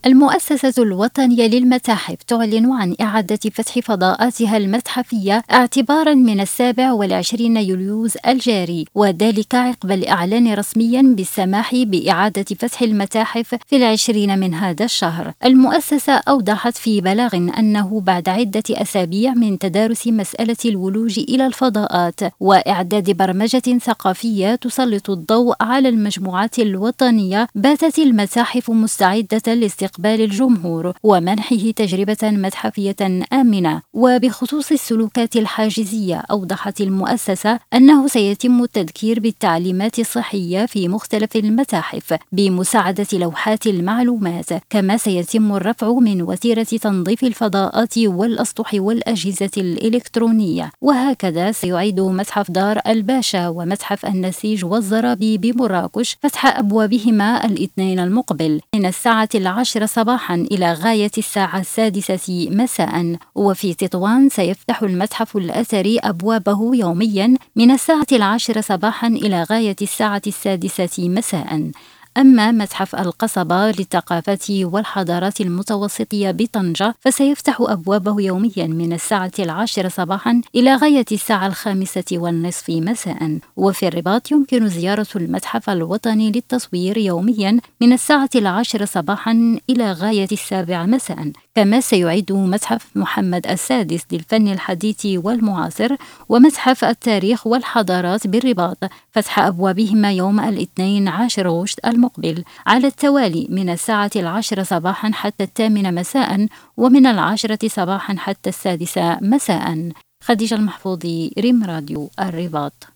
المؤسسة الوطنية للمتاحف تعلن عن إعادة فتح فضاءاتها المتحفية اعتباراً من 27 يوليوز الجاري، وذلك عقب الإعلان رسمياً بالسماح بإعادة فتح المتاحف في 20 من هذا الشهر. المؤسسة أوضحت في بلاغ أنه بعد عدة أسابيع من تدارس مسألة الولوج إلى الفضاءات وإعداد برمجة ثقافية تسلط الضوء على المجموعات الوطنية، باتت المتاحف مستعدة لاستقبال الجمهور ومنحه تجربة متحفية آمنة. وبخصوص السلوكات الحاجزية، أوضحت المؤسسة أنه سيتم التذكير بالتعليمات الصحية في مختلف المتاحف بمساعدة لوحات المعلومات، كما سيتم الرفع من وتيرة تنظيف الفضاءات والأسطح والأجهزة الإلكترونية. وهكذا سيعيد متحف دار الباشا ومتحف النسيج والزرابي بمراكش فتح أبوابهما الاثنين المقبل من الساعة 10 صباحا إلى غاية الساعة 6 مساء. وفي تطوان سيفتح المتحف الأثري أبوابه يوميا من الساعة 10 صباحا إلى غاية الساعة 6 مساء. أما متحف القصبة للثقافات والحضارات المتوسطية بطنجة فسيفتح أبوابه يوميا من الساعة 10 صباحا إلى غاية الساعة 5:30 مساء. وفي الرباط يمكن زيارة المتحف الوطني للتصوير يوميا من الساعة 10 صباحا إلى غاية 7 مساء. كما سيعيد متحف محمد السادس للفن الحديث والمعاصر ومتحف التاريخ والحضارات بالرباط فتح أبوابهما يوم الاثنين 10 غشت المقبل على التوالي من الساعة 10 صباحا حتى 8 مساء، ومن 10 صباحا حتى 6 مساء. خديجة المحفوظي، ريم راديو الرباط.